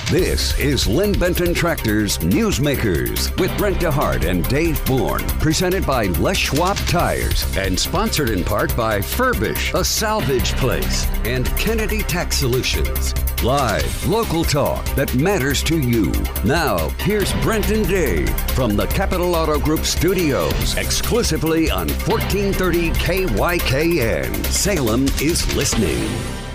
This is Lynn Benton Tractor's Newsmakers with Brent DeHart and Dave Bourne, presented by Les Schwab Tires and sponsored in part by Furbish, a salvage place, and Kennedy Tax Solutions. Live, local talk that matters to you. Now, here's Brent and Dave from the Capital Auto Group studios, exclusively on 1430 KYKN. Salem is listening.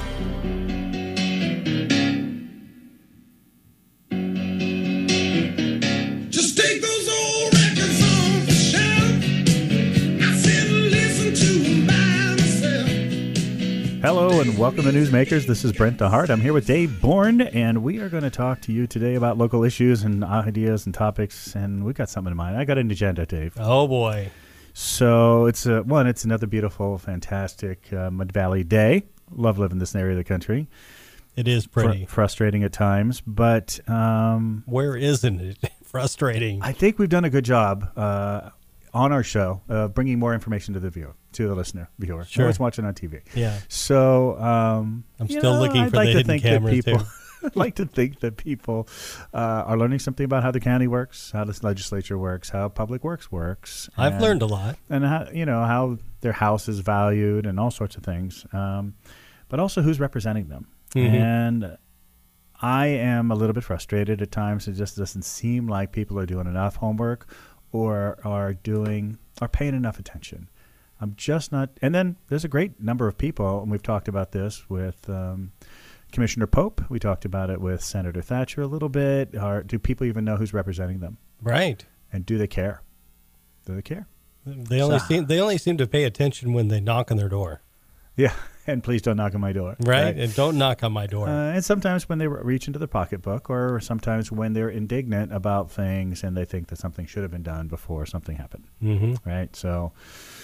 Hello and welcome to Newsmakers. This is Brent DeHart. I'm here with Dave Bourne, and we are going to talk to you today about local issues and ideas and topics, and we've got something in mind. I got an agenda, Dave. Oh, boy. So it's another beautiful, fantastic Mud Valley day. Love living in this area of the country. It is pretty. Frustrating at times, but... where isn't it frustrating? I think we've done a good job on our show of bringing more information to the viewer, to the viewer. Sure. Always watching on TV. Yeah. So I'm still looking for the hidden cameras, too. I'd like to think that people are learning something about how the county works, how the legislature works, how public works works. I've learned a lot. And how their house is valued and all sorts of things. But also who's representing them. Mm-hmm. And I am a little bit frustrated at times. It just doesn't seem like people are doing enough homework or are paying enough attention. I'm just not. And then there's a great number of people, and we've talked about this with Commissioner Pope. We talked about it with Senator Thatcher a little bit. Do people even know who's representing them? Right. And do they care? Do they care? They only seem to pay attention when they knock on their door. Yeah, and please don't knock on my door. Right, and don't knock on my door. And sometimes when they reach into their pocketbook, or sometimes when they're indignant about things and they think that something should have been done before something happened. Mm-hmm. Right, so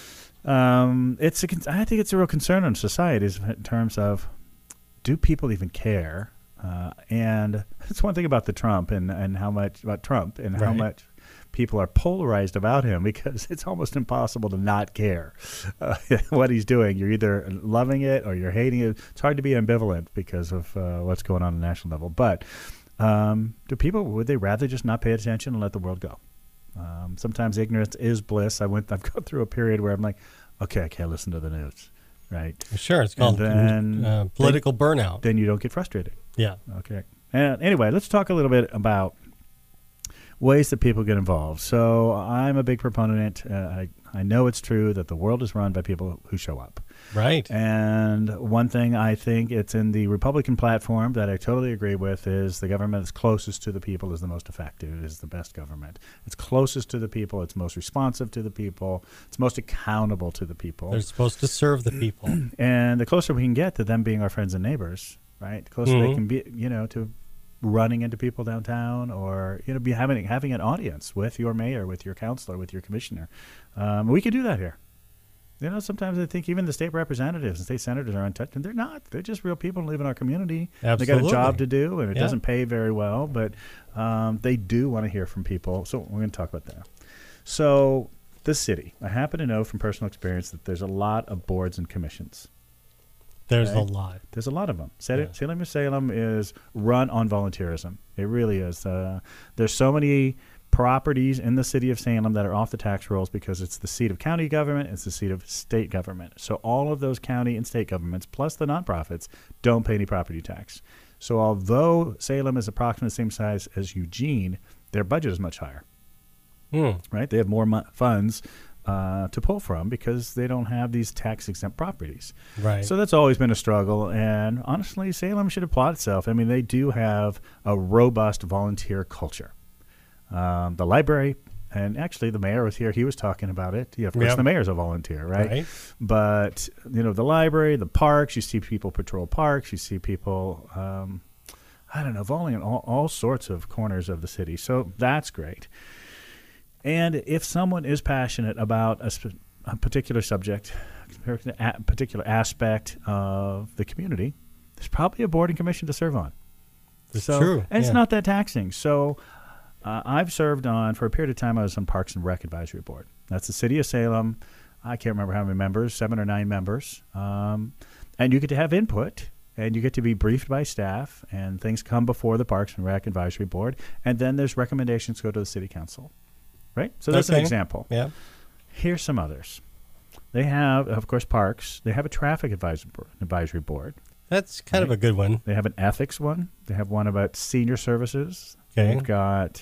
I think it's a real concern in society in terms of, do people even care? And it's one thing about Trump and how much people are polarized about him, because it's almost impossible to not care what he's doing. You're either loving it or you're hating it. It's hard to be ambivalent because of what's going on the national level. But would they rather just not pay attention and let the world go? Sometimes ignorance is bliss. I've gone through a period where I'm like, okay, I can't listen to the news. Right. Sure. It's called political burnout. Then you don't get frustrated. Yeah. Okay. And anyway, let's talk a little bit about ways that people get involved. So I'm a big proponent. I know it's true that the world is run by people who show up. Right. And one thing I think it's in the Republican platform that I totally agree with is the government that's closest to the people is the most effective, is the best government. It's closest to the people. It's most responsive to the people. It's most accountable to the people. They're supposed to serve the people. And the closer we can get to them being our friends and neighbors, right? The closer they can be, to running into people downtown, or be having an audience with your mayor, with your councilor, with your commissioner. We could do that here. Sometimes I think even the state representatives and state senators are untouched, and they're not. They're just real people who live in our community. Absolutely. They got a job to do, and it doesn't pay very well, but they do want to hear from people. So we're going to talk about that. So the city, I happen to know from personal experience that there's a lot of boards and commissions. There's a lot. There's a lot of them. Salem is run on volunteerism. It really is. There's so many properties in the city of Salem that are off the tax rolls because it's the seat of county government, it's the seat of state government. So all of those county and state governments, plus the nonprofits, don't pay any property tax. So although Salem is approximately the same size as Eugene, their budget is much higher. Right? They have more funds to pull from because they don't have these tax-exempt properties. Right. So that's always been a struggle, and honestly, Salem should applaud itself. I mean, they do have a robust volunteer culture. The library, and actually the mayor was here. He was talking about it. Yeah, of course, the mayor's a volunteer, right? But, the library, the parks, you see people patrol parks. You see people, volleying in all sorts of corners of the city. So that's great. And if someone is passionate about a particular subject, a particular aspect of the community, there's probably a board and commission to serve on. It's true. And it's not that taxing. So I've served for a period of time, I was on Parks and Rec Advisory Board. That's the city of Salem. I can't remember how many members, 7 or 9 members. And you get to have input. and you get to be briefed by staff, and things come before the Parks and Rec Advisory Board, and then there's recommendations go to the City Council, right? So that's an example. Yeah. Here's some others. They have, of course, Parks. They have a Traffic Advisory Board. That's kind of a good one. They have an ethics one. They have one about senior services. Okay. They've got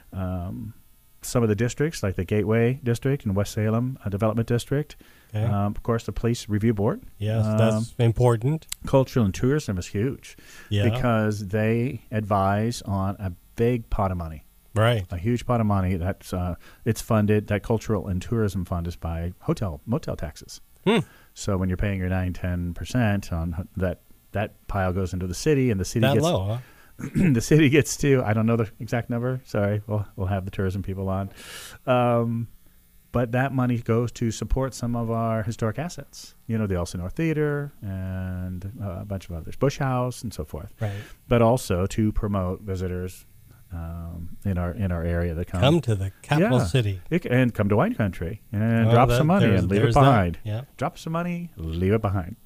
some of the districts, like the Gateway District and West Salem Development District. Okay. Of course, the Police Review Board. Yes, that's important. Cultural and tourism is huge because they advise on a big pot of money. Right. A huge pot of money. That's it's funded. That cultural and tourism fund is by motel taxes. So when you're paying your 9-10% on that pile goes into the city, and the city gets low, huh? the city gets to, I don't know the exact number. Sorry, we'll have the tourism people on. But that money goes to support some of our historic assets. You know, the Elsinore Theater and a bunch of others, Bush House and so forth. Right. But also to promote visitors in our area that come to the capital city and come to wine country and drop some money and leave it behind. Yeah. Drop some money, leave it behind.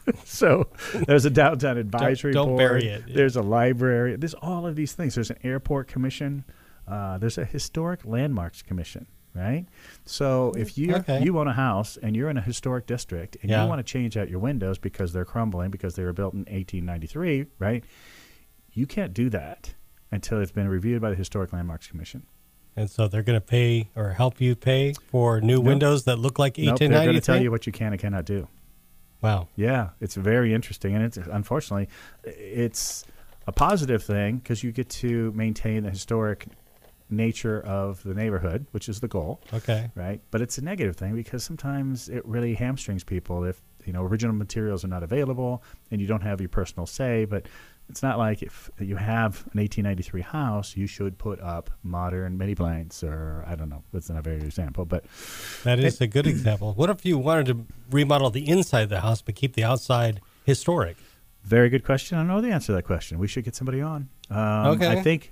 So there's a downtown advisory board. Don't bury it. Yeah. There's a library. There's all of these things. There's an airport commission. There's a historic landmarks commission, right? So if you own a house and you're in a historic district and you want to change out your windows because they're crumbling because they were built in 1893, right? You can't do that until it's been reviewed by the Historic Landmarks Commission. And so they're going to pay or help you pay for new windows that look like 1893? They're going to tell you what you can and cannot do. Wow. Yeah, it's very interesting. And it's unfortunately, it's a positive thing because you get to maintain the historic nature of the neighborhood, which is the goal. Okay. Right? But it's a negative thing because sometimes it really hamstrings people if, original materials are not available and you don't have your personal say. But it's not like if you have an 1893 house, you should put up modern mini blinds, or I don't know. That's not a very good example, but that is a good example. What if you wanted to remodel the inside of the house but keep the outside historic? Very good question. I don't know the answer to that question. We should get somebody on. Okay. I think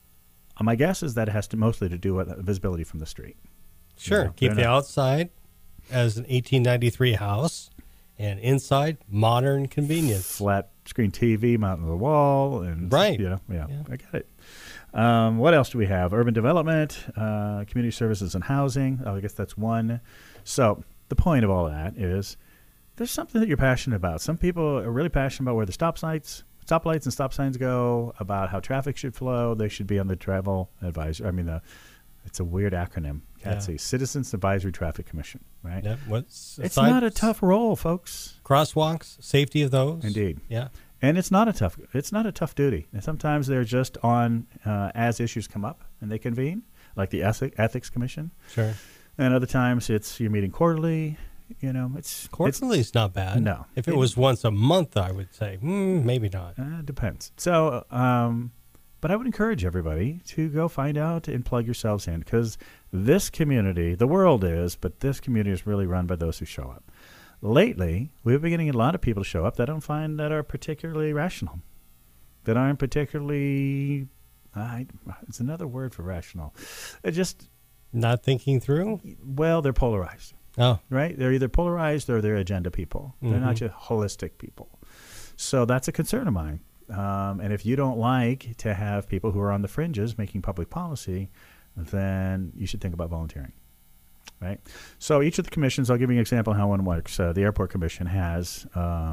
my guess is that it has to mostly to do with visibility from the street. Sure. Keep the outside as an 1893 house, and inside modern convenience. Flat screen TV mounted on the wall, and right. I got it. What else do we have? Urban development, community services and housing. I guess that's one. So the point of all that is there's something that you're passionate about. Some people are really passionate about where the stoplights and stop signs go, about how traffic should flow. They should be on the travel advisor. I mean, it's a weird acronym. Citizens Advisory Traffic Commission, right? Yep. It's not a tough role, folks. Crosswalks, safety of those. Indeed. Yeah. And it's not a tough duty. And sometimes they're just on as issues come up and they convene, like the Ethics Commission. Sure. And other times it's you're meeting quarterly. It's quarterly is not bad. No. If it was once a month, I would say maybe not. Depends. So, but I would encourage everybody to go find out and plug yourselves in, because this community, the world is, but this community is really run by those who show up. Lately, we've been getting a lot of people to show up that I don't find that are particularly rational, that aren't particularly, it's another word for rational. Just not thinking through? Well, they're polarized. Oh. Right? They're either polarized or they're agenda people. Mm-hmm. They're not just holistic people. So that's a concern of mine. And if you don't like to have people who are on the fringes making public policy, then you should think about volunteering. Right? So each of the commissions, I'll give you an example of how one works. The Airport Commission has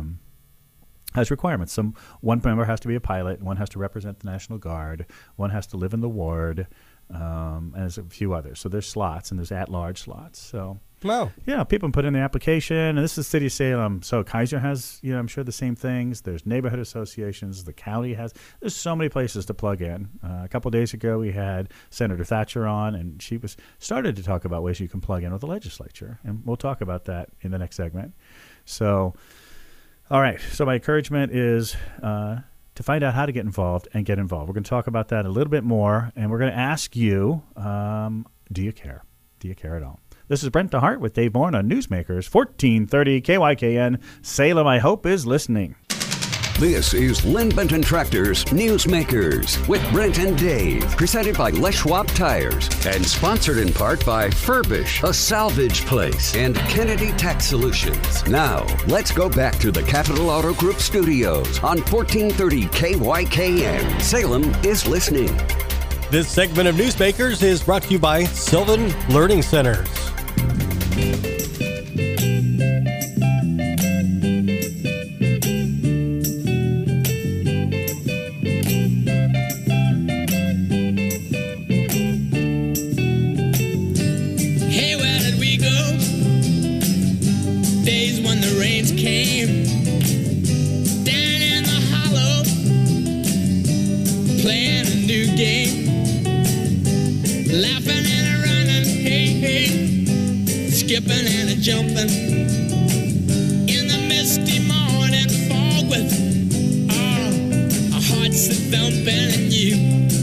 requirements. One member has to be a pilot, one has to represent the National Guard, one has to live in the ward, and there's a few others. So there's slots, and there's at-large slots. So people put in the application, and this is the City of Salem. So Kaiser has, I'm sure the same things. There's neighborhood associations. The county has. There's so many places to plug in. A couple of days ago, we had Senator Thatcher on, and she started to talk about ways you can plug in with the legislature, and we'll talk about that in the next segment. So, all right. So my encouragement is to find out how to get involved and get involved. We're going to talk about that a little bit more, and we're going to ask you, do you care? Do you care at all? This is Brent DeHart with Dave Bourne on Newsmakers, 1430 KYKN. Salem, I hope, is listening. This is Lynn Benton Tractors Newsmakers with Brent and Dave, presented by Les Schwab Tires and sponsored in part by Furbish, a salvage place, and Kennedy Tax Solutions. Now, let's go back to the Capital Auto Group studios on 1430 KYKN. Salem is listening. This segment of Newsmakers is brought to you by Sylvan Learning Centers. Skipping and a jumping in the misty morning fog with our hearts a thumping and you,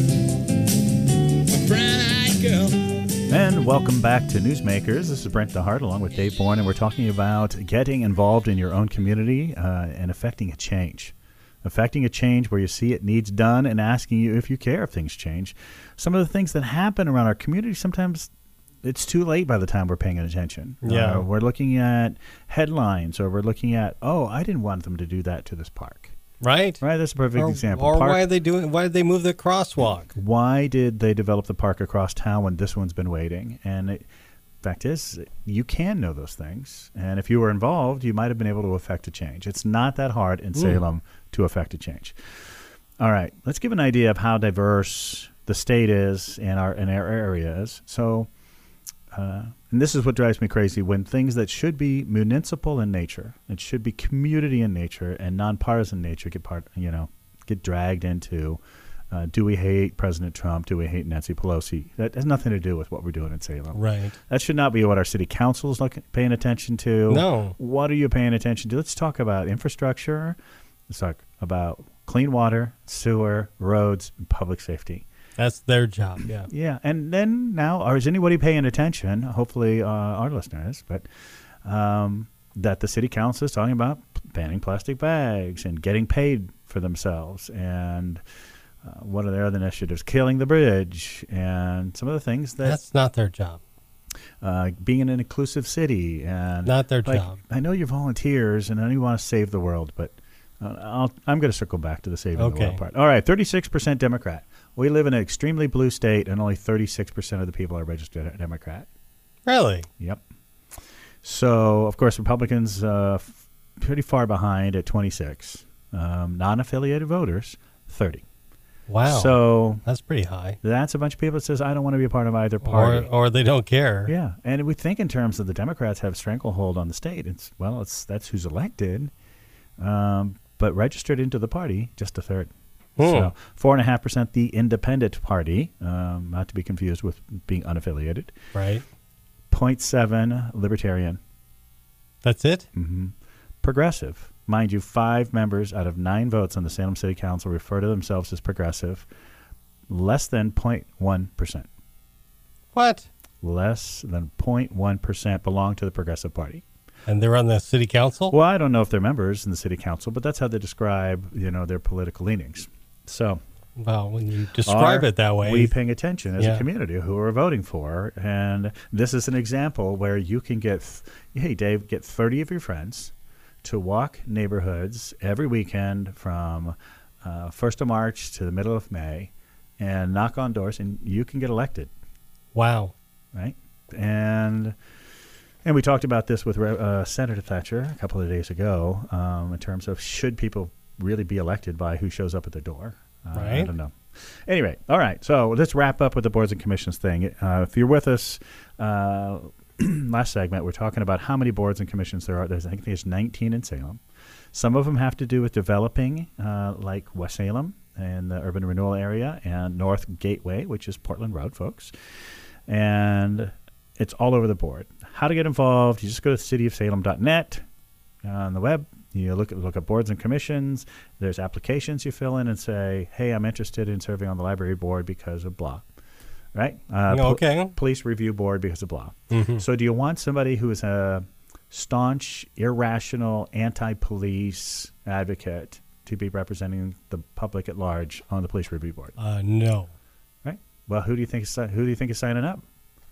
a brown-eyed girl. And welcome back to Newsmakers. This is Brent DeHart along with Dave Bourne, and we're talking about getting involved in your own community and affecting a change. Affecting a change where you see it needs done and asking you if you care if things change. Some of the things that happen around our community, sometimes it's too late by the time we're paying attention. Yeah. We're looking at headlines, or we're looking at, I didn't want them to do that to this park. Right. Right, that's a perfect example. Or why did they move the crosswalk? Why did they develop the park across town when this one's been waiting? And fact is, you can know those things. And if you were involved, you might have been able to affect a change. It's not that hard in Salem to affect a change. All right, let's give an idea of how diverse the state is in our areas. So, and this is what drives me crazy, when things that should be municipal in nature, it should be community in nature and nonpartisan nature get dragged into, do we hate President Trump? Do we hate Nancy Pelosi? That has nothing to do with what we're doing in Salem. Right. That should not be what our city council is paying attention to. No. What are you paying attention to? Let's talk about infrastructure. Let's talk about clean water, sewer, roads, and public safety. That's their job, yeah. Yeah, and then now, is anybody paying attention? Hopefully our listeners, but that the city council is talking about banning plastic bags and getting paid for themselves, and what are their other initiatives? Killing the bridge, and some of the things that's not their job. Being an inclusive city, and not their job. I know you're volunteers, and I know you want to save the world, but I'm going to circle back to the saving the world part. All right, 36% Democrat. We live in an extremely blue state, and only 36% of the people are registered Democrat. Really? Yep. So, of course, Republicans pretty far behind at 26. Non-affiliated voters, 30. Wow. So that's pretty high. That's a bunch of people that says, I don't want to be a part of either party. Or they don't care. Yeah. And we think in terms of the Democrats have stranglehold on the state. That's who's elected. But registered into the party, just a third. So 4.5% the independent party, not to be confused with being unaffiliated. Right. 0.7 libertarian. That's it? Mm-hmm. Progressive. Mind you, 5 members out of 9 votes on the Salem City Council refer to themselves as progressive. Less than 0.1%. What? Less than 0.1% belong to the Progressive Party. And they're on the city council? Well, I don't know if they're members in the city council, but that's how they describe, their political leanings. So, well, when you describe it that way, we paying attention as a community who are voting for, and this is an example where you can get 30 of your friends to walk neighborhoods every weekend from 1st of March to the middle of May and knock on doors, and you can get elected. Wow. Right? And we talked about this with Senator Thatcher a couple of days ago in terms of should people really be elected by who shows up at their door. Right. I don't know. Anyway, all right. So let's wrap up with the boards and commissions thing. If you're with us, last segment, we're talking about how many boards and commissions there are. I think there's 19 in Salem. Some of them have to do with developing, like West Salem and the urban renewal area, and North Gateway, which is Portland Road, folks. And it's all over the board. How to get involved, you just go to cityofsalem.net on the web. You look at boards and commissions. There's applications you fill in and say, hey, I'm interested in serving on the library board because of blah. Right? Okay. Police review board because of blah. Mm-hmm. So do you want somebody who is a staunch, irrational, anti-police advocate to be representing the public at large on the police review board? No. Right. Well, who do you think is signing up?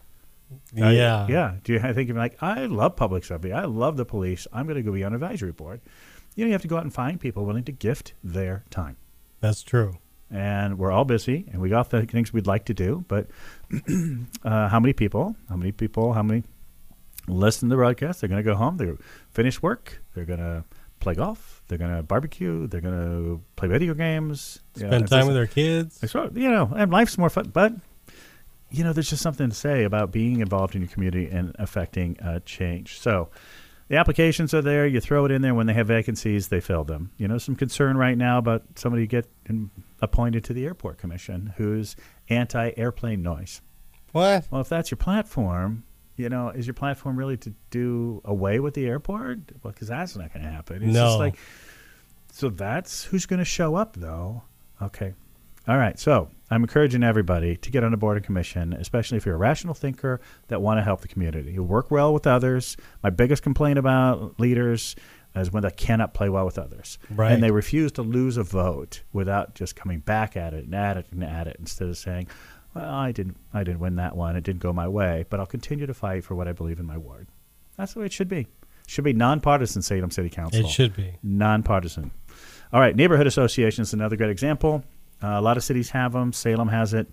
Yeah. Yeah. I think you're like, I love public safety. I love the police. I'm going to go be on advisory board. You have to go out and find people willing to gift their time. That's true. And we're all busy, and we got the things we'd like to do. But how many people listen to the broadcast? They're going to go home. They're finish work. They're going to play golf. They're going to barbecue. They're going to play video games. Spend time with their kids. And life's more fun. But, there's just something to say about being involved in your community and affecting change. So the applications are there. You throw it in there. When they have vacancies, they fill them. Some concern right now about somebody appointed to the airport commission who's anti-airplane noise. What? Well, if that's your platform, is your platform really to do away with the airport? Well, because that's not going to happen. It's just like, so that's who's going to show up, though. Okay. All right. So I'm encouraging everybody to get on a board and commission, especially if you're a rational thinker that want to help the community. You work well with others. My biggest complaint about leaders is when they cannot play well with others. Right. And they refuse to lose a vote without just coming back at it and at it and at it, instead of saying, well, I didn't win that one. It didn't go my way, but I'll continue to fight for what I believe in my ward. That's the way it should be. It should be nonpartisan, Salem City Council. It should be. Nonpartisan. All right, neighborhood association is another great example. A lot of cities have them. Salem has it.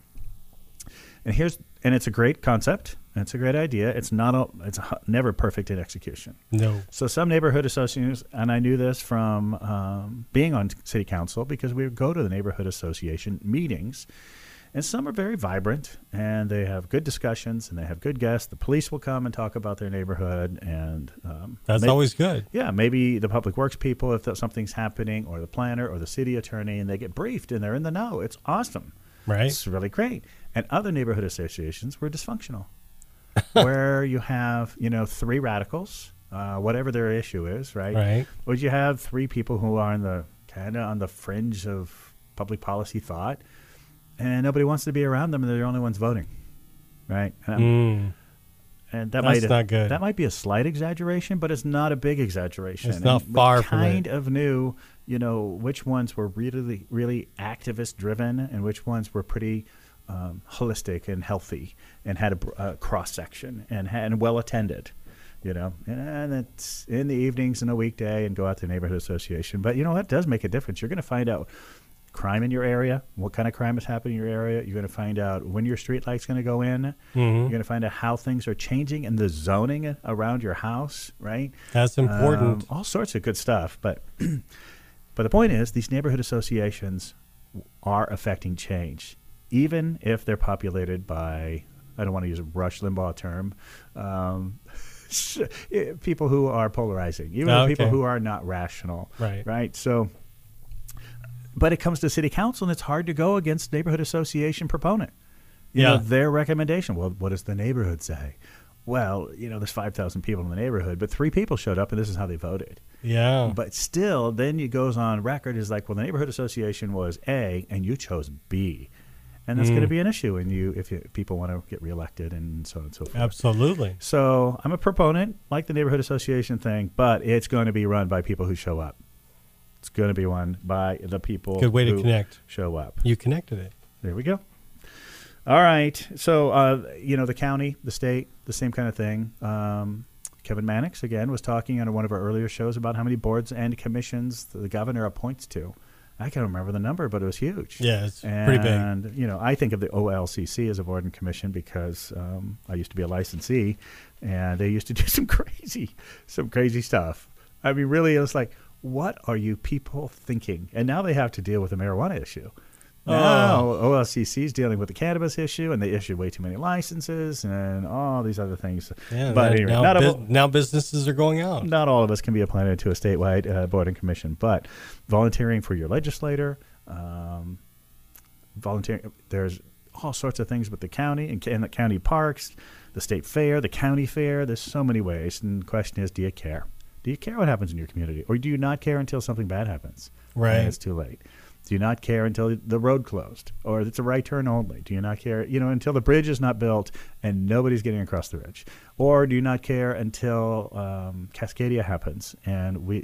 And it's a great concept. It's a great idea. It's never perfect in execution. No. So some neighborhood associations, and I knew this from being on city council, because we would go to the neighborhood association meetings, and some are very vibrant, and they have good discussions, and they have good guests. The police will come and talk about their neighborhood, and that's always good. Yeah, maybe the public works people, if something's happening, or the planner, or the city attorney, and they get briefed, and they're in the know. It's awesome. Right. It's really great. And other neighborhood associations were dysfunctional, where you have, three radicals, whatever their issue is, right? Right. Would you have three people who are on the fringe of public policy thought, and nobody wants to be around them, and they're the only ones voting, right? And that's not good. That might be a slight exaggeration, but it's not a big exaggeration. It's not far from it. Kind of knew, which ones were really, really activist driven, and which ones were pretty holistic and healthy, and had a cross section and well attended. And it's in the evenings and a weekday, and go out to the neighborhood association. But that does make a difference. You're going to find out crime in your area, what kind of crime is happening in your area. You're going to find out when your street light's going to go in. Mm-hmm. You're going to find out how things are changing in the zoning around your house, right? That's important. All sorts of good stuff. But the point is, these neighborhood associations are affecting change, even if they're populated by, I don't want to use a Rush Limbaugh term, people who are polarizing, even people who are not rational. Right? So, but it comes to city council, and it's hard to go against neighborhood association proponent. Their recommendation. Well, what does the neighborhood say? Well, there's 5,000 people in the neighborhood, but 3 people showed up, and this is how they voted. Yeah. But still, then it goes on record is like, well, the neighborhood association was A, and you chose B. And that's going to be an issue if people want to get reelected and so on and so forth. Absolutely. So I'm a proponent, like the neighborhood association thing, but it's going to be run by people who show up. It's going to be run by the people Good way who to connect. Show up. You connected it. There we go. All right. So, the county, the state, the same kind of thing. Kevin Mannix, again, was talking on one of our earlier shows about how many boards and commissions the governor appoints to. I can't remember the number, but it was huge. Yeah, it's pretty big. And, I think of the OLCC as a board and commission because I used to be a licensee, and they used to do some crazy stuff. I mean, really, it was like, what are you people thinking? And now they have to deal with the marijuana issue. Now OLCC is dealing with the cannabis issue, and they issue way too many licenses and all these other things. Yeah, but anyway, now businesses are going out. Not all of us can be appointed to a statewide board and commission, but volunteering for your legislator, volunteering. There's all sorts of things with the county and the county parks, the state fair, the county fair. There's so many ways. And the question is, do you care? Do you care what happens in your community? Or do you not care until something bad happens? Right. And it's too late. Do you not care until the road closed? Or it's a right turn only? Do you not care, until the bridge is not built and nobody's getting across the bridge? Or do you not care until Cascadia happens and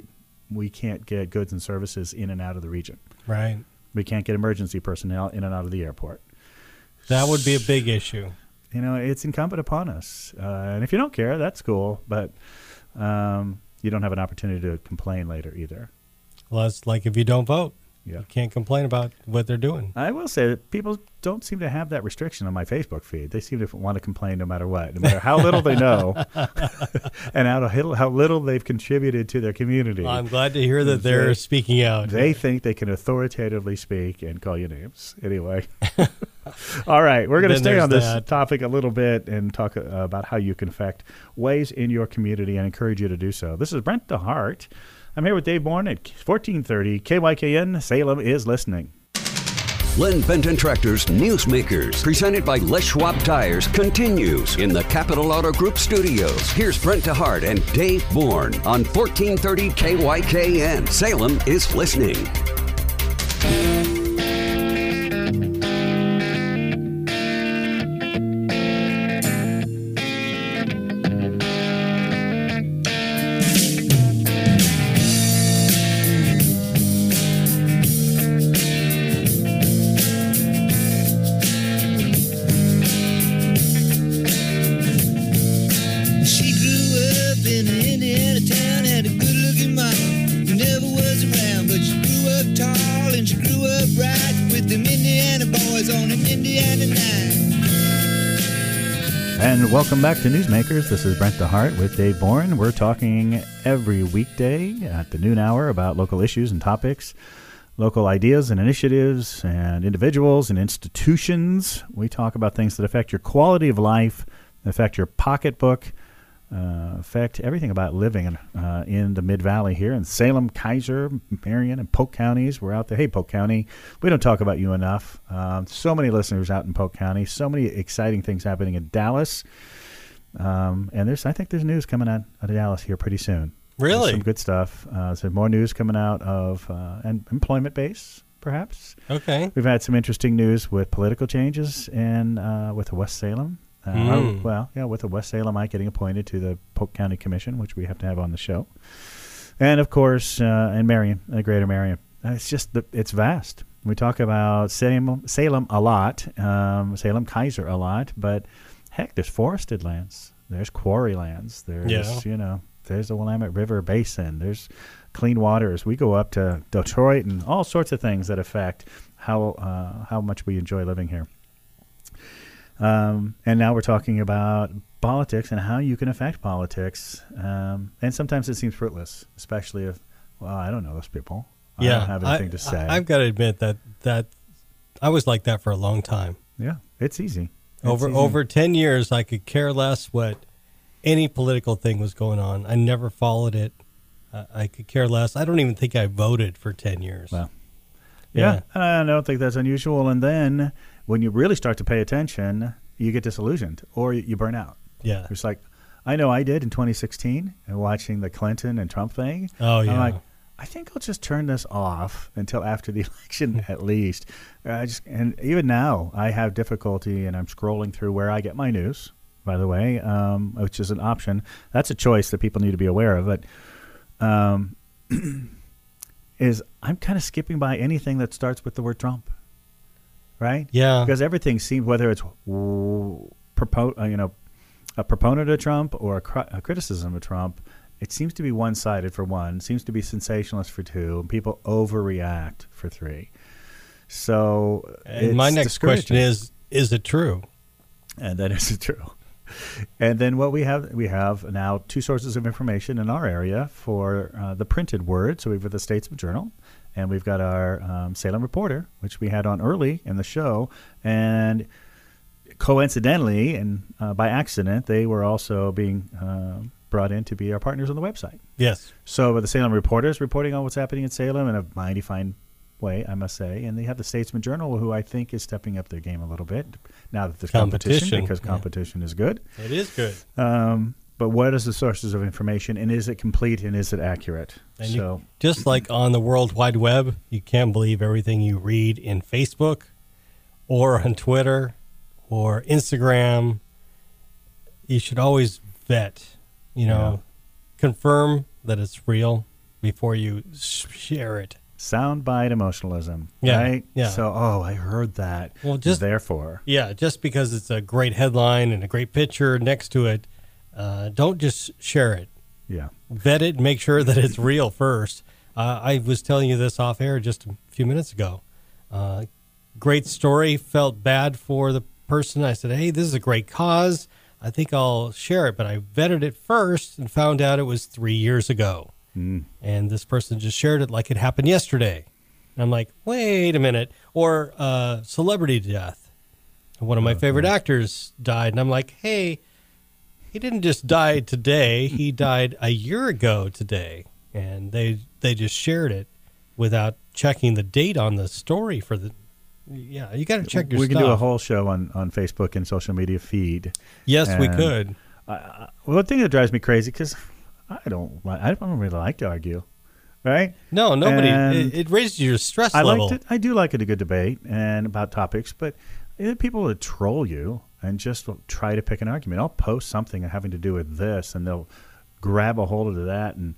we can't get goods and services in and out of the region. Right. We can't get emergency personnel in and out of the airport. That would be a big issue. It's incumbent upon us. And if you don't care, that's cool. But you don't have an opportunity to complain later either. Well, it's like if you don't vote. Yeah. You can't complain about what they're doing. I will say that people don't seem to have that restriction on my Facebook feed. They seem to want to complain no matter what, no matter how little they know and how little they've contributed to their community. Well, I'm glad to hear that they're speaking out. They think they can authoritatively speak and call you names. Anyway. All right. We're going to stay on this topic a little bit and talk about how you can affect ways in your community and encourage you to do so. This is Brent DeHart. I'm here with Dave Bourne at 1430 KYKN. Salem is listening. Len Benton Tractors Newsmakers, presented by Les Schwab Tires, continues in the Capital Auto Group studios. Here's Brent DeHart and Dave Bourne on 1430 KYKN. Salem is listening. And welcome back to Newsmakers. This is Brent DeHart with Dave Bourne. We're talking every weekday at the noon hour about local issues and topics, local ideas and initiatives and individuals and institutions. We talk about things that affect your quality of life, affect your pocketbook, affect everything about living in the Mid-Valley here in Salem, Kaiser, Marion, and Polk counties. We're out there. Hey, Polk County, we don't talk about you enough. So many listeners out in Polk County, so many exciting things happening in Dallas. And I think there's news coming out of Dallas here pretty soon. Really? There's some good stuff. So more news coming out of an employment base, perhaps. Okay. We've had some interesting news with political changes and with West Salem. With the West Salemite getting appointed to the Polk County Commission, which we have to have on the show. And, of course, in Marion, Greater Marion. It's vast. We talk about Salem a lot, Salem Kaiser a lot, but, heck, there's forested lands. There's quarry lands. There's the Willamette River Basin. There's clean waters. We go up to Detroit and all sorts of things that affect how much we enjoy living here. And now we're talking about politics and how you can affect politics. And sometimes it seems fruitless, especially if, I don't know those people. I don't have anything to say. I've got to admit that I was like that for a long time. Yeah, it's easy. Over 10 years, I could care less what any political thing was going on. I never followed it. I could care less. I don't even think I voted for 10 years. Well, yeah, I don't think that's unusual. And then when you really start to pay attention, you get disillusioned or you burn out. Yeah. It's like, I know I did in 2016 and watching the Clinton and Trump thing. Oh, yeah. I'm like, I think I'll just turn this off until after the election at least. And even now, I have difficulty and I'm scrolling through where I get my news, by the way, which is an option. That's a choice that people need to be aware of. But is I'm kind of skipping by anything that starts with the word Trump, right? Yeah. Because everything seems, whether it's a proponent of Trump or a criticism of Trump, it seems to be one-sided for one, seems to be sensationalist for two, and people overreact for three. So and my next question is it true? And that is true. And then what we have now two sources of information in our area for the printed word. So we've got the Statesman Journal, and we've got our Salem Reporter, which we had on early in the show. And coincidentally, and by accident, they were also being brought in to be our partners on the website. Yes. So the Salem Reporter is reporting on what's happening in Salem in a mighty fine way, I must say. And they have the Statesman Journal, who I think is stepping up their game a little bit now that there's competition, because competition is good. It is good. But what is the sources of information, and is it complete, and is it accurate? And just like on the World Wide Web, you can't believe everything you read in Facebook or on Twitter or Instagram. You should always vet, confirm that it's real before you share it. Soundbite emotionalism, Yeah, right? yeah. So, I heard that. Well, just therefore. Yeah, just because it's a great headline and a great picture next to it, don't just share it. Yeah. Vet it and make sure that it's real first. I was telling you this off air just a few minutes ago. Great story, felt bad for the person. I said, hey, this is a great cause. I think I'll share it. But I vetted it first and found out it was 3 years ago. Mm. And this person just shared it like it happened yesterday. And I'm like, wait a minute. Or celebrity death. One of my favorite actors died. And I'm like, hey, he didn't just die today. He died a year ago today. And they just shared it without checking the date on the story for the... Yeah, you got to check your We stuff. can do a whole show on Facebook and social media feed. Yes, we And could. One thing that drives me crazy, because I don't really like to argue, right? No, nobody. And It raises your stress level. I do like a good debate and about topics, but people that troll you and just try to pick an argument. I'll post something having to do with this, and they'll grab a hold of that and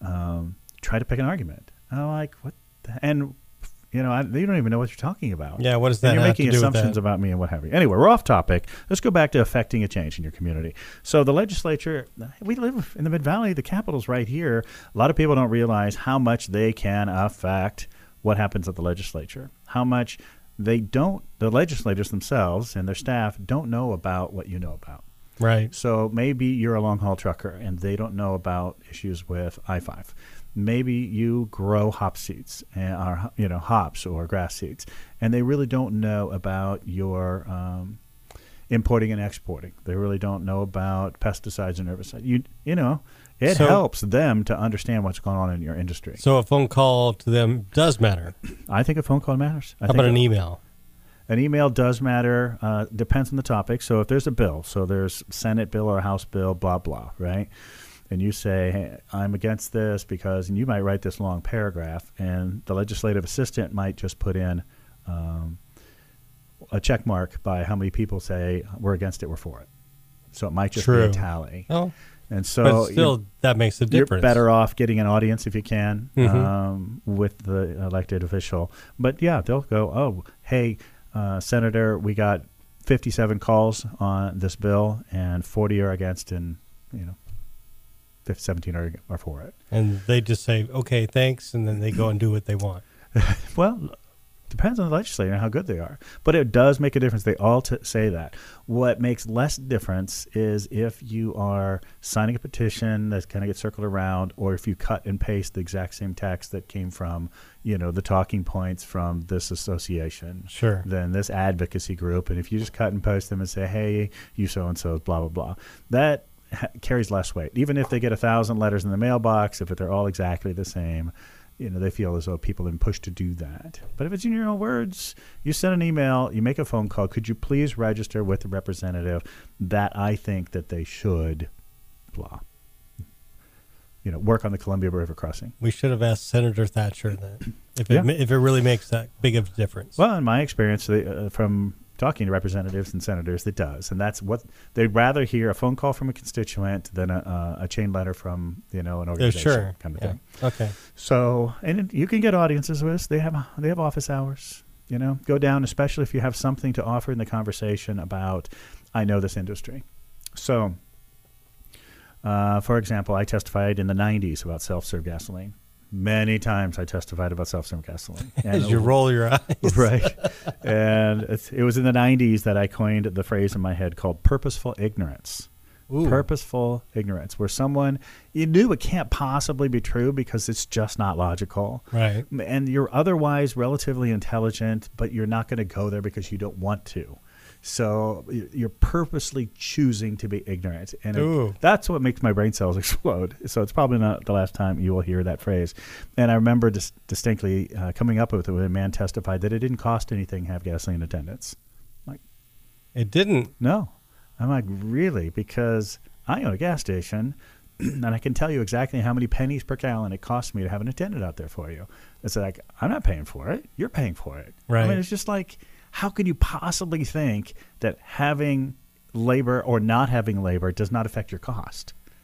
try to pick an argument. I'm like, what? And you don't even know what you're talking about. Yeah, what does that and you're have to making do with assumptions that? about me and what have you. Anyway, we're off topic. Let's go back to affecting a change in your community. So the legislature, we live in the Mid-Valley. The capital's right here. A lot of people don't realize how much they can affect what happens at the legislature, how much the legislators themselves and their staff don't know about what you know about. Right. So maybe you're a long-haul trucker and they don't know about issues with I-5. Maybe you grow hop seeds, or hops or grass seeds, and they really don't know about your importing and exporting. They really don't know about pesticides and herbicides. It helps them to understand what's going on in your industry. So a phone call to them does matter. I think a phone call matters. How about an email? An email does matter. Depends on the topic. So if there's a bill, so there's Senate bill or House bill, blah, blah, right? And you say, hey, I'm against this because, and you might write this long paragraph, and the legislative assistant might just put in a check mark by how many people say we're against it, we're for it. So it might just be a tally. Oh, and so but still, that makes a difference. You're better off getting an audience if you can Mm-hmm. with the elected official. But yeah, they'll go, oh, hey, Senator, we got 57 calls on this bill, and 40 are against, and 17 are for it. And they just say, okay, thanks, and then they go and do what they want. Well, depends on the legislator and how good they are. But it does make a difference. They all say that. What makes less difference is if you are signing a petition that's kind of gets circled around, or if you cut and paste the exact same text that came from, the talking points from this association. Sure. Then this advocacy group. And if you just cut and post them and say, hey, you so-and-so, blah, blah, blah, that carries less weight. Even if they get 1,000 letters in the mailbox, if they're all exactly the same, they feel as though people have been pushed to do that. But if it's in your own words, you send an email, you make a phone call, could you please register with the representative that I think that they should, blah, work on the Columbia River crossing. We should have asked Senator Thatcher that, if it really makes that big of a difference. Well, in my experience, from talking to representatives and senators, it does. And that's what they'd rather hear, a phone call from a constituent than a chain letter from, an organization kind of thing. Okay. So, and you can get audiences with us. They have office hours, go down, especially if you have something to offer in the conversation about, I know this industry. So, for example, I testified in the 90s about self-serve gasoline. Many times I testified about self-serve gasoline. As you roll your eyes. Right. And it was in the 90s that I coined the phrase in my head called purposeful ignorance. Ooh. Purposeful ignorance, where you knew it can't possibly be true because it's just not logical. Right. And you're otherwise relatively intelligent, but you're not going to go there because you don't want to. So you're purposely choosing to be ignorant. And that's what makes my brain cells explode. So it's probably not the last time you will hear that phrase. And I remember distinctly coming up with it when a man testified that it didn't cost anything to have gasoline attendants. Like, it didn't? No. I'm like, really? Because I own a gas station, and I can tell you exactly how many pennies per gallon it costs me to have an attendant out there for you. It's like, I'm not paying for it. You're paying for it. Right. I mean, it's just like, how could you possibly think that having labor or not having labor does not affect your cost?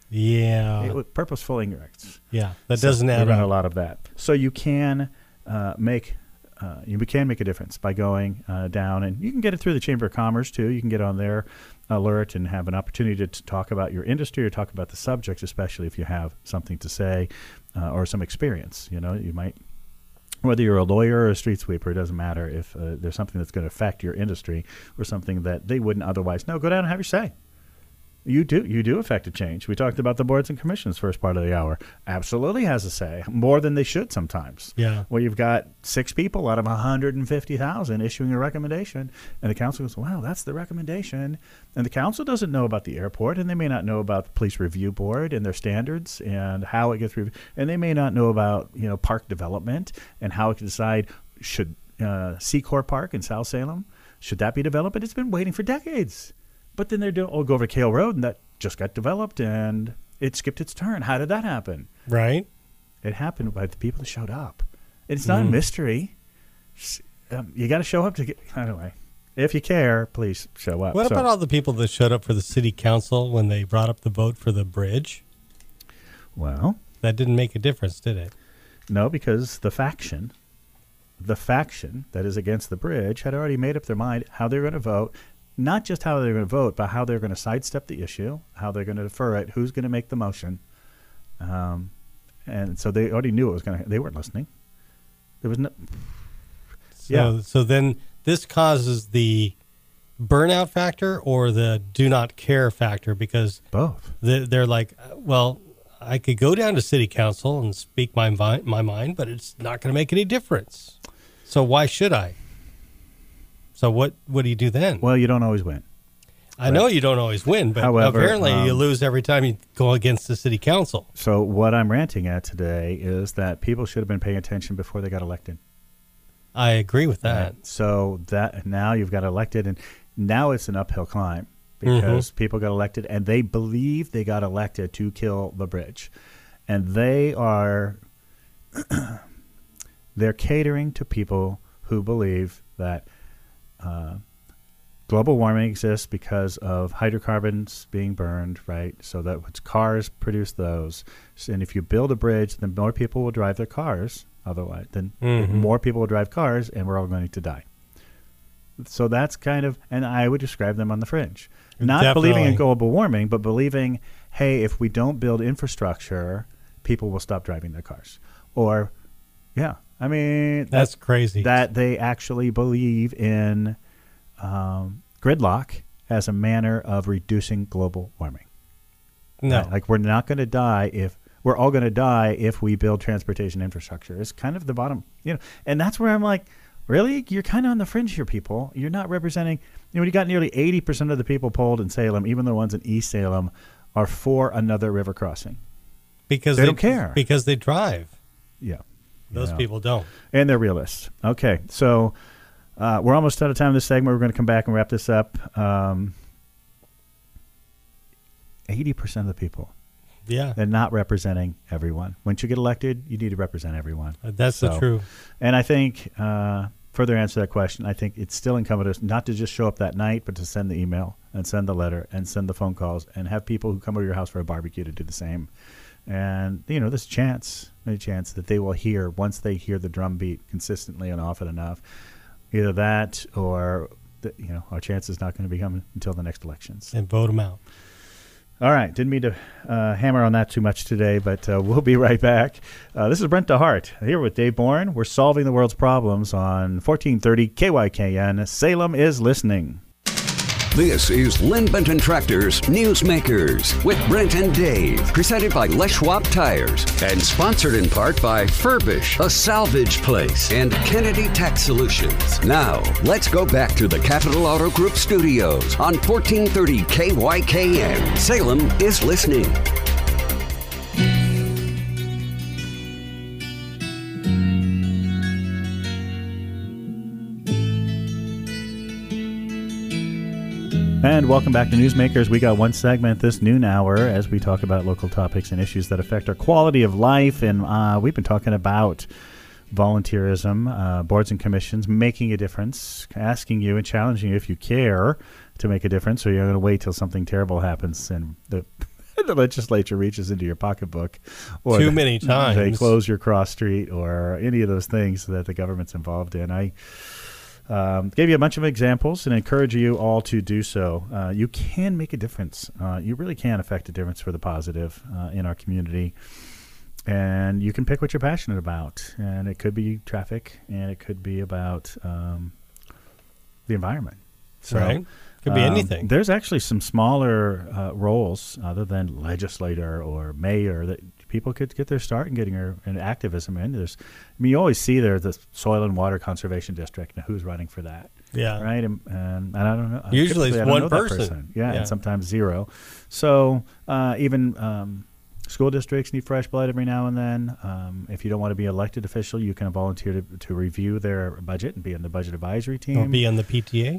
Yeah. Purposeful ignorance. Yeah. That doesn't add We've got a up. lot of that. So you can make a difference by going down, and you can get it through the Chamber of Commerce too. You can get on their alert and have an opportunity to talk about your industry or talk about the subjects, especially if you have something to say or some experience. You know, you might, whether you're a lawyer or a street sweeper, it doesn't matter. If there's something that's going to affect your industry or something that they wouldn't otherwise know, go down and have your say. You do affect a change. We talked about the boards and commissions first part of the hour. Absolutely has a say, more than they should sometimes. Yeah. Where you've got 6 people out of 150,000 issuing a recommendation, and the council goes, wow, that's the recommendation. And the council doesn't know about the airport, and they may not know about the police review board and their standards and how it gets reviewed. And they may not know about, park development and how it can decide should Secor Park in South Salem, should that be developed? But it's been waiting for decades. But then they're doing, go over to Kale Road, and that just got developed, and it skipped its turn. How did that happen? Right. It happened by the people that showed up. It's not a mystery. You got to show up to get. Anyway, if you care, please show up. What about all the people that showed up for the city council when they brought up the vote for the bridge? Well, That didn't make a difference, did it? no, because the faction that is against the bridge had already made up their mind how they're going to vote. Not just how they're going to vote, but how they're going to sidestep the issue, how they're going to defer it, who's going to make the motion. And so they already knew it was going to. They weren't listening. There was no. So then this causes the burnout factor or the do not care factor, because Both. they're like, well, I could go down to city council and speak my mind, but it's not going to make any difference. So why should I? So what do you do then? Well, you don't always win. I know you don't always win, but However, apparently you lose every time you go against the city council. So what I'm ranting at today is that people should have been paying attention before they got elected. I agree with that. Right? So that now you've got elected, and now it's an uphill climb because people got elected, and they believe they got elected to kill the bridge, and they're catering to people who believe that global warming exists because of hydrocarbons being burned, right? So that cars produce those. And if you build a bridge, then more people will drive their cars. Otherwise, then more people will drive cars, and we're all going to die. So that's kind of, and I would describe them on the fringe. Not believing in global warming, but believing, hey, if we don't build infrastructure, people will stop driving their cars. Or, yeah, I mean, That's crazy. that they actually believe in gridlock as a manner of reducing global warming. No. Right? Like, we're not going to die we're all going to die if we build transportation infrastructure. It's kind of the bottom, and that's where I'm like, really? You're kind of on the fringe here, people. You're not representing, you got nearly 80% of the people polled in Salem, even the ones in East Salem, are for another river crossing. Because they don't care. Because they drive. Yeah. Those people don't. And they're realists. Okay, so we're almost out of time in this segment. We're going to come back and wrap this up. 80% of the people. Yeah. They're not representing everyone. Once you get elected, you need to represent everyone. That's the truth. And I think, further answer that question, I think it's still incumbent us not to just show up that night, but to send the email and send the letter and send the phone calls and have people who come over to your house for a barbecue to do the same. And, there's a chance that they will hear, once they hear the drum beat consistently and often enough, either that or, our chance is not going to be coming until the next elections. And vote them out. All right. Didn't mean to hammer on that too much today, but we'll be right back. This is Brent DeHart here with Dave Bourne. We're solving the world's problems on 1430 KYKN. Salem is listening. This is Lynn Benton Tractors Newsmakers with Brent and Dave, presented by Les Schwab Tires and sponsored in part by Furbish, a salvage place, and Kennedy Tax Solutions. Now, let's go back to the Capital Auto Group studios on 1430 KYKN. Salem is listening. And welcome back to Newsmakers. We got one segment this noon hour as we talk about local topics and issues that affect our quality of life. And we've been talking about volunteerism, boards and commissions, making a difference, asking you and challenging you if you care to make a difference, or you're going to wait till something terrible happens and the the legislature reaches into your pocketbook, or Too many times. they close your cross street, or any of those things that the government's involved in. I gave you a bunch of examples and encourage you all to do so. You can make a difference. You really can affect a difference for the positive in our community. And you can pick what you're passionate about. And it could be traffic, and it could be about the environment. So, right. Could be anything. There's actually some smaller roles other than legislator or mayor that people could get their start in getting an activism in. You always see there the Soil and Water Conservation District. Now, who's running for that? Yeah. Right. And I don't know. Usually Typically, it's I don't one know that person. Yeah, Yeah. and sometimes zero. So even school districts need fresh blood every now and then. If you don't want to be an elected official, you can volunteer to review their budget and be on the budget advisory team. Or be on the PTA.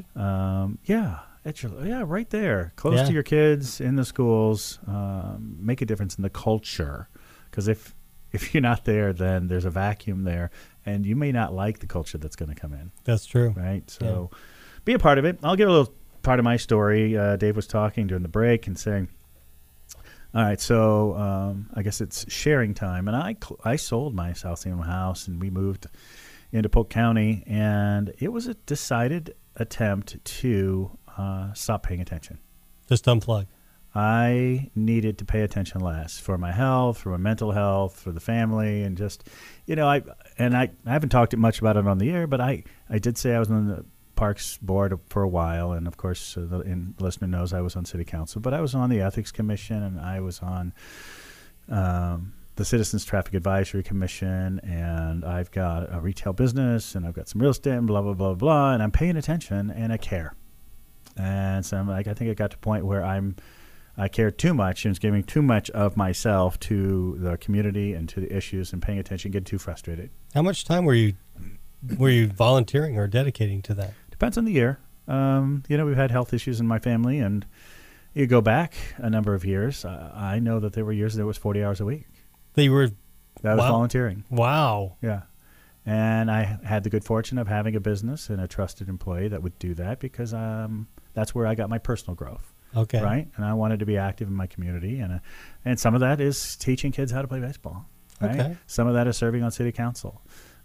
Right there, close to your kids in the schools. Make a difference in the culture, because if you're not there, then there's a vacuum there, and you may not like the culture that's going to come in. That's true. Right. So, be a part of it. I'll give a little part of my story. Dave was talking during the break and saying, all right, so I guess it's sharing time. And I sold my South Salem house, and we moved into Polk County, and it was a decided attempt to stop paying attention. Just unplug. I needed to pay attention less for my health, for my mental health, for the family, and just, I haven't talked much about it on the air, but I did say I was on the Parks Board for a while, and of course, the listener knows I was on City Council, but I was on the Ethics Commission, and I was on the Citizens Traffic Advisory Commission, and I've got a retail business, and I've got some real estate, and blah, blah, blah, blah, and I'm paying attention, and I care. And so I'm like, I think it got to a point where I cared too much and was giving too much of myself to the community and to the issues and paying attention, getting too frustrated. How much time were you volunteering or dedicating to that? Depends on the year. We've had health issues in my family, and you go back a number of years. I know that there were years that it was 40 hours a week. That was volunteering. Wow. Yeah. And I had the good fortune of having a business and a trusted employee that would do that, because that's where I got my personal growth. Okay. Right. And I wanted to be active in my community. And some of that is teaching kids how to play baseball. Right. Okay. Some of that is serving on city council.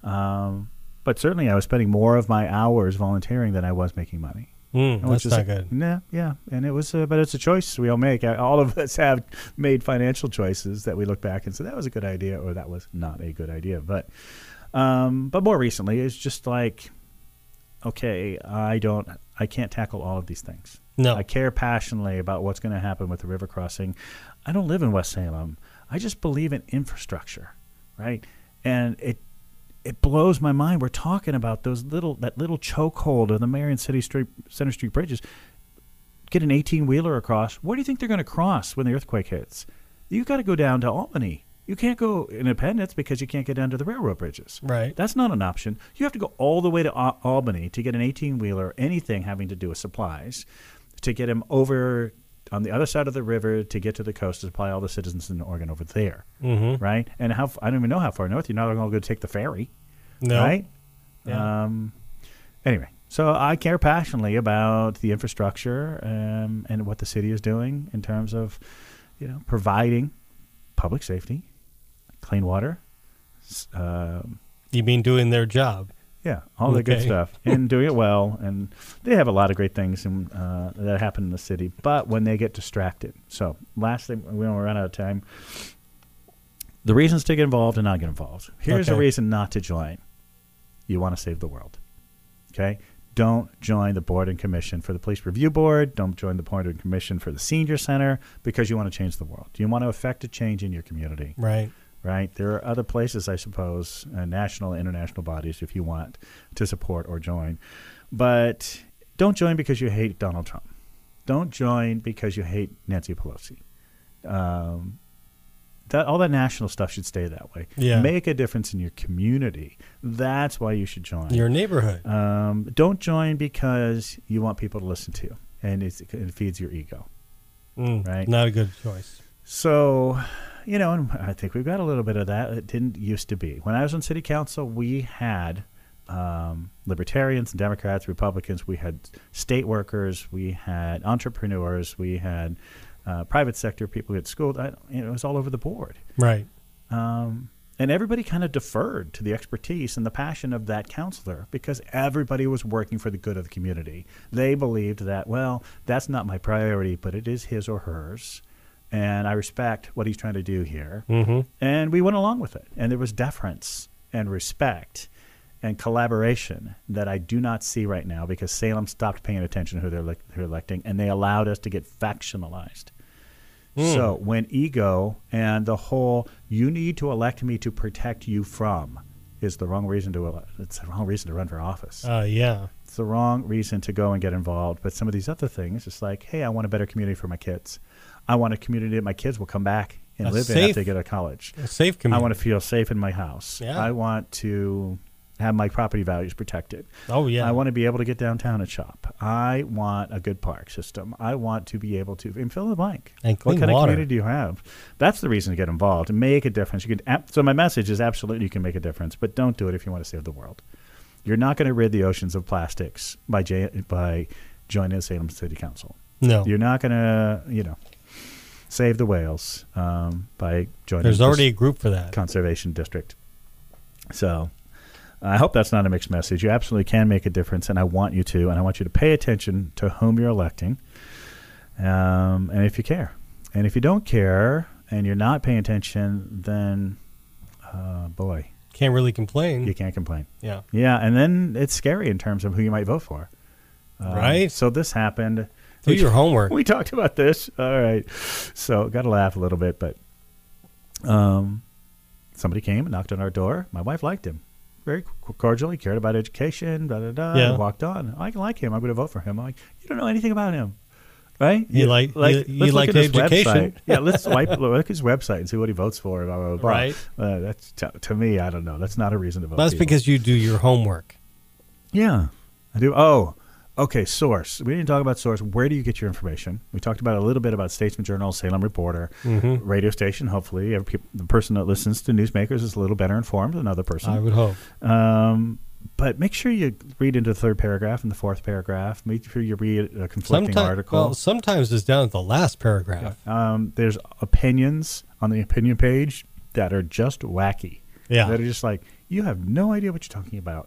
But certainly I was spending more of my hours volunteering than I was making money. That's not good. Yeah. And it was, but it's a choice we all make. All of us have made financial choices that we look back and say that was a good idea, or that was not a good idea. But more recently, it's just like, okay, I can't tackle all of these things. No. I care passionately about what's going to happen with the river crossing. I don't live in West Salem. I just believe in infrastructure, right? And it blows my mind. We're talking about that little chokehold of the Marion Center Street bridges. Get an 18-wheeler across. Where do you think they're going to cross when the earthquake hits? You got to go down to Albany. You can't go Independence because you can't get down to the railroad bridges. Right. That's not an option. You have to go all the way to Albany to get an 18-wheeler, anything having to do with supplies, to get him over on the other side of the river to get to the coast to supply all the citizens in Oregon over there. Mm-hmm. Right? And I don't even know how far north. You're not going to go take the ferry. No. Right? Yeah. Anyway, so I care passionately about the infrastructure and what the city is doing in terms of, providing public safety, clean water. You mean doing their job? Yeah, all the good Okay. stuff, and doing it well. And they have a lot of great things that happen in the city, but when they get distracted. So last thing, we don't run out of time. The reasons to get involved and not get involved. Here's a Okay. reason not to join. You want to save the world. Okay? Don't join the board and commission for the police review board. Don't join the board and commission for the senior center because you want to change the world. You want to affect a change in your community. Right. Right? There are other places, I suppose, national, international bodies if you want to support or join. But don't join because you hate Donald Trump. Don't join because you hate Nancy Pelosi. All that national stuff should stay that way. Yeah. Make a difference in your community. That's why you should join. Your neighborhood. Don't join because you want people to listen to you, and it feeds your ego. Right? Not a good choice. So, and I think we've got a little bit of that. It didn't used to be. When I was on city council, we had libertarians, Democrats, Republicans. We had state workers. We had entrepreneurs. We had private sector, people at school. It was all over the board. Right. And everybody kind of deferred to the expertise and the passion of that counselor because everybody was working for the good of the community. They believed that, well, that's not my priority, but it is his or hers. And I respect what he's trying to do here. Mm-hmm. And we went along with it. And there was deference and respect and collaboration that I do not see right now because Salem stopped paying attention to who they're electing, and they allowed us to get factionalized. So when ego and the whole "you need to elect me to protect you from" is the wrong reason to it's the wrong reason to run for office. Yeah. It's the wrong reason to go and get involved. But some of these other things, it's like, hey, I want a better community for my kids. I want a community that my kids will come back and live in after they get out of college. A safe community. I want to feel safe in my house. Yeah. I want to have my property values protected. Oh, yeah. I want to be able to get downtown and shop. I want a good park system. I want to be able to, and fill in the blank. And what clean kind water. of community do you have? That's the reason to get involved and make a difference. You can. So my message is absolutely you can make a difference, but don't do it if you want to save the world. You're not going to rid the oceans of plastics by joining the Salem City Council. No. You're not going to, save the whales by joining. There's already a group for that. Conservation district. So I hope that's not a mixed message. You absolutely can make a difference, and I want you to. And I want you to pay attention to whom you're electing, and if you care. And if you don't care and you're not paying attention, then, boy. Can't really complain. You can't complain. Yeah. Yeah, and then it's scary in terms of who you might vote for. Right. So this happened. Do your homework. We talked about this. All right. So got to laugh a little bit, but somebody came and knocked on our door. My wife liked him. Very cordial. He cared about education, Yeah. walked on. I like him. I'm going to vote for him. I'm like, you don't know anything about him. Right? You like let's look at his education. website. Yeah, let's look at his website and see what he votes for. Blah, blah, blah. Right. That's to me, I don't know. That's not a reason to vote. That's people. because you do your homework. Yeah, I do. Oh, okay, source. We didn't talk about source. Where do you get your information? We talked about a little bit about Statesman Journal, Salem Reporter, radio station. Hopefully, the person that listens to newsmakers is a little better informed than another person. I would hope. But make sure you read into the third paragraph and the fourth paragraph. Make sure you read a conflicting article. Well, sometimes it's down at the last paragraph. There's opinions on the opinion page that are just wacky. Yeah. That are just like, you have no idea what you're talking about.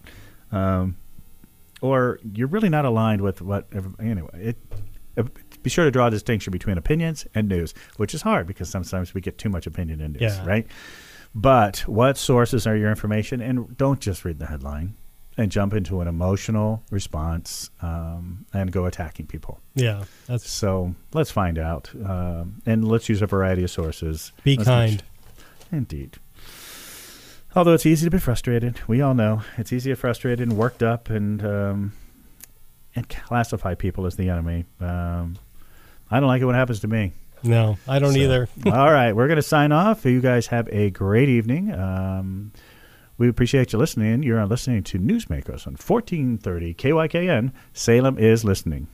Or you're really not aligned with what. Anyway, be sure to draw a distinction between opinions and news, which is hard because sometimes we get too much opinion in news, right? But what sources are your information? And don't just read the headline and jump into an emotional response and go attacking people. Yeah. So let's find out. And let's use a variety of sources. Be kind. Indeed. Although it's easy to be frustrated. We all know it's easy to be frustrated and worked up and classify people as the enemy. I don't like it when it happens to me. No, I don't either. All right, we're going to sign off. You guys have a great evening. We appreciate you listening. You're listening to Newsmakers on 1430 KYKN. Salem is listening.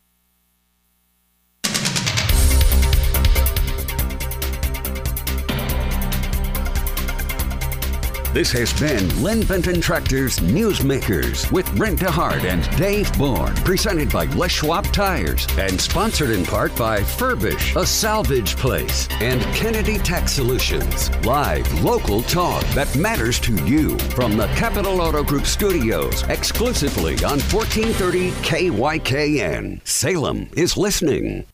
This has been Lynn Benton Tractor's Newsmakers with Brent DeHart and Dave Bourne, presented by Les Schwab Tires and sponsored in part by Furbish, a salvage place, and Kennedy Tax Solutions. Live local talk that matters to you from the Capital Auto Group studios, exclusively on 1430 KYKN. Salem is listening.